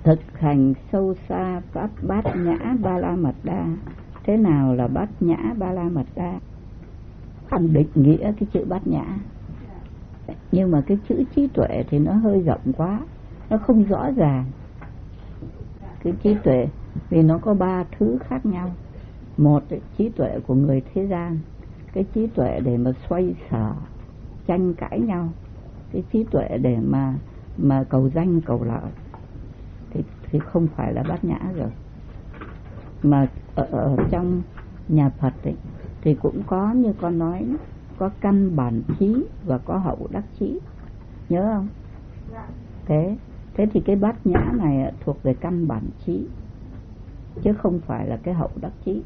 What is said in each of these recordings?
Thực hành sâu xa pháp bát nhã ba la mật đa. Thế nào là bát nhã ba la mật đa? Anh định nghĩa cái chữ bát nhã, nhưng mà cái chữ trí tuệ thì nó hơi rộng quá, nó không rõ ràng. Cái trí tuệ vì nó có ba thứ khác nhau. Một, trí tuệ của người thế gian, cái trí tuệ để mà xoay sở tranh cãi nhau, cái trí tuệ để mà cầu danh cầu lợi, thì không phải là bát nhã rồi. Mà ở trong nhà Phật ấy, thì cũng có như con nói, có căn bản trí và có hậu đắc trí, nhớ không? Thế thì cái bát nhã này thuộc về căn bản trí, chứ không phải là cái hậu đắc trí.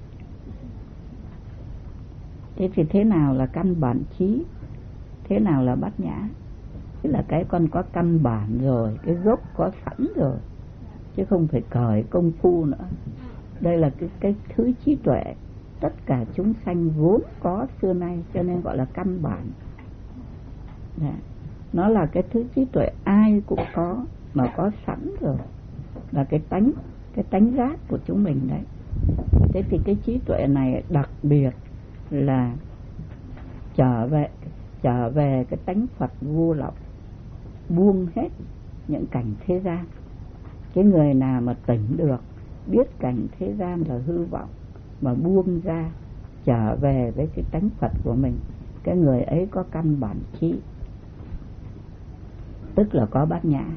Thế nào là căn bản trí? Thế nào là bát nhã? Tức là cái con có căn bản rồi, cái gốc có sẵn rồi, chứ không phải cởi công phu nữa. Đây là cái thứ trí tuệ tất cả chúng sanh vốn có xưa nay, cho nên gọi là căn bản. Nó là cái thứ trí tuệ ai cũng có, mà có sẵn rồi, là cái tánh giác của chúng mình đấy. Thế thì cái trí tuệ này đặc biệt là trở về cái tánh Phật vô lậu, buông hết những cảnh thế gian. Cái người nào mà tỉnh được, biết cảnh thế gian là hư vọng, mà buông ra trở về với cái tánh Phật của mình, cái người ấy có căn bản trí, tức là có bát nhã.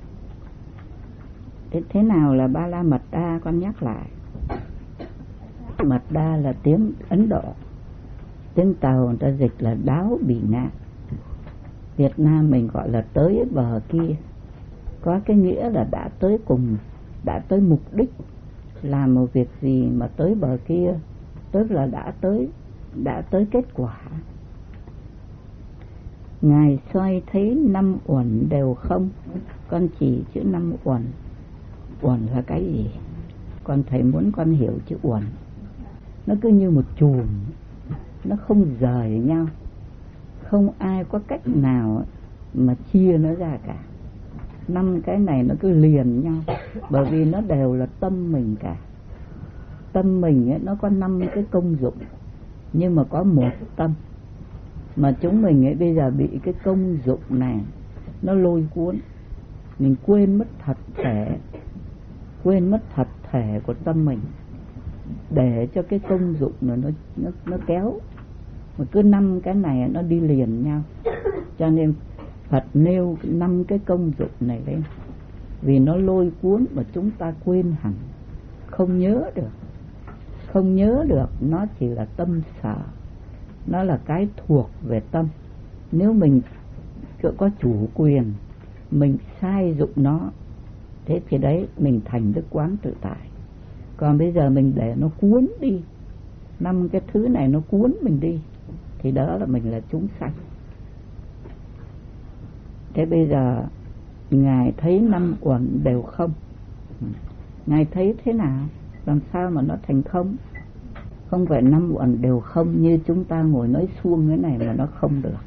Thế nào là ba la mật đa? Con nhắc lại, mật đa là tiếng Ấn Độ, tiếng Tàu người ta dịch là đáo bỉ ngạn, Việt Nam mình gọi là tới bờ kia. Có cái nghĩa là đã tới cùng, đã tới mục đích làm một việc gì mà tới bờ kia, tức là đã tới kết quả. Ngài soi thấy năm uẩn đều không. Con chỉ chữ năm uẩn. Uẩn là cái gì? Con thầy muốn con hiểu chữ uẩn. Nó cứ như một chùm, nó không rời nhau, không ai có cách nào mà chia nó ra cả. Năm cái này nó cứ liền nhau, bởi vì nó đều là tâm mình cả. Tâm mình ấy, nó có 5 cái công dụng, nhưng mà có một tâm. Mà chúng mình ấy bây giờ bị cái công dụng này nó lôi cuốn, mình quên mất thật thể của tâm mình, để cho cái công dụng nó kéo. Mà cứ 5 cái này nó đi liền nhau, cho nên Phật nêu 5 cái công dụng này lên, vì nó lôi cuốn mà chúng ta quên hẳn, không nhớ được. Nó chỉ là tâm sở, nó là cái thuộc về tâm. Nếu mình có chủ quyền, mình sai dụng nó, thế thì đấy mình thành đức quán tự tại. Còn bây giờ mình để nó cuốn đi, 5 cái thứ này nó cuốn mình đi, thì đó là mình là chúng sanh. Thế bây giờ Ngài thấy 5 uẩn đều không. Ngài thấy thế nào? Làm sao mà nó thành không? Không phải 5 uẩn đều không như chúng ta ngồi nói suông cái này mà nó không được.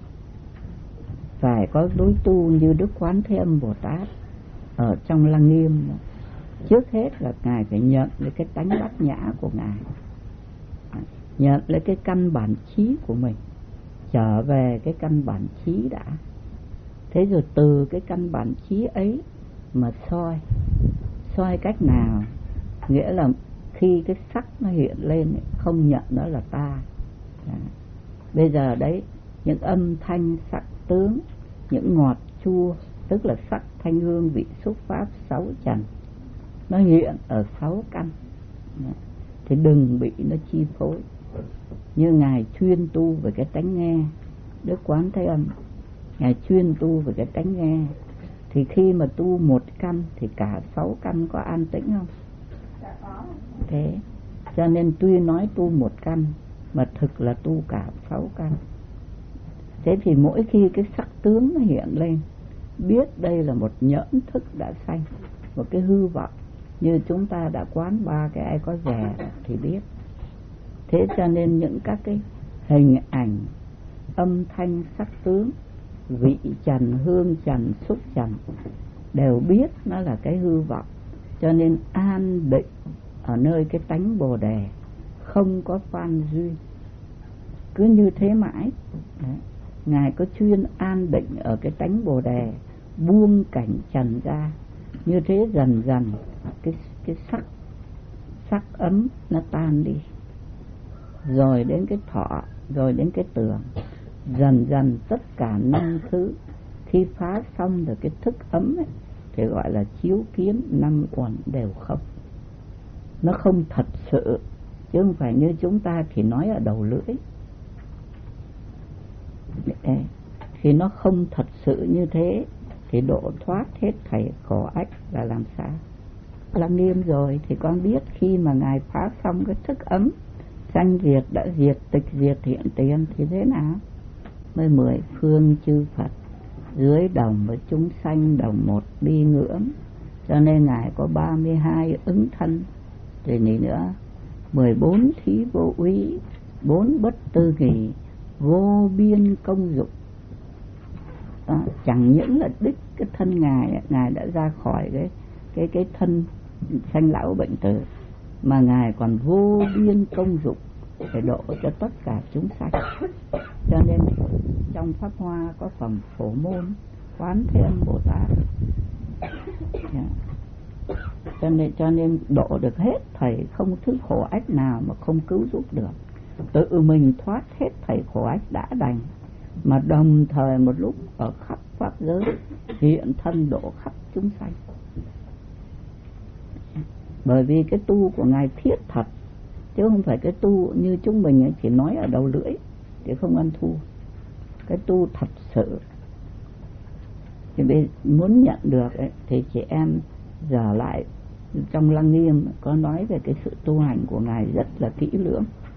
Phải có đối tu như Đức Quán Thế Âm Bồ Tát ở trong Lăng Nghiêm. Trước hết là Ngài phải nhận lấy cái tánh bát nhã của Ngài, nhận lấy cái căn bản trí của mình, trở về cái căn bản trí đã. Thế rồi từ cái căn bản trí ấy mà soi cách nào? Nghĩa là khi cái sắc nó hiện lên, không nhận nó là ta. Bây giờ đấy, những âm thanh sắc tướng, những ngọt chua, tức là sắc thanh hương vị xúc pháp 6 trần, nó hiện ở 6 căn. Thì đừng bị nó chi phối. Như Ngài chuyên tu về cái tánh nghe, Đức Quán Thế Âm Ngài chuyên tu về cái tánh nghe, thì khi mà tu 1 căn thì cả 6 căn có an tĩnh không? Thế cho nên tuy nói tu 1 căn mà thực là tu cả 6 căn. Thế thì mỗi khi cái sắc tướng nó hiện lên, biết đây là một nhẫn thức đã sanh, một cái hư vọng, như chúng ta đã quán 3 cái ai có rẻ thì biết. Thế cho nên những các cái hình ảnh, âm thanh, sắc tướng, vị trần, hương trần, xúc trần, đều biết nó là cái hư vọng, cho nên an định ở nơi cái tánh Bồ Đề, không có phan duyên, cứ như thế mãi. Đấy. Ngài có chuyên an định ở cái tánh Bồ Đề, buông cảnh trần ra, như thế dần dần cái sắc ấm nó tan đi, rồi đến cái thọ, rồi đến cái tưởng, dần dần tất cả năm thứ khi phá xong được cái thức ấm ấy, thì gọi là chiếu kiến năm uẩn đều không. Nó không thật sự, chứ không phải như chúng ta thì nói ở đầu lưỡi. Khi nó không thật sự như thế thì độ thoát hết thảy khổ ách là làm sao? Lăng Nghiêm rồi thì con biết khi mà Ngài phá xong cái thức ấm, sanh diệt đã diệt, tịch diệt hiện tiền thì thế nào? Mới 10 phương chư Phật dưới đồng với chúng sanh đồng một bi ngưỡng, cho nên Ngài có 32 ứng thân, rồi này nữa 14 thí vô úy, 4 bất tư nghì, vô biên công dụng. Đó, chẳng những là đích cái thân Ngài đã ra khỏi cái thân sanh lão bệnh tử, mà Ngài còn vô biên công dụng để độ cho tất cả chúng sanh. Cho nên trong Pháp Hoa có phẩm Phổ Môn Quán Thế Âm Bồ Tát. Cho nên độ được hết thảy, không thứ khổ ách nào mà không cứu giúp được. Tự mình thoát hết thảy khổ ách đã đành, mà đồng thời một lúc ở khắp pháp giới hiện thân độ khắp chúng sanh. Bởi vì cái tu của Ngài thiết thật, chứ không phải cái tu như chúng mình chỉ nói ở đầu lưỡi thì không ăn thua. Cái tu thật sự thì muốn nhận được ấy, thì chị em giờ lại trong Lăng Nghiêm có nói về cái sự tu hành của Ngài rất là kỹ lưỡng.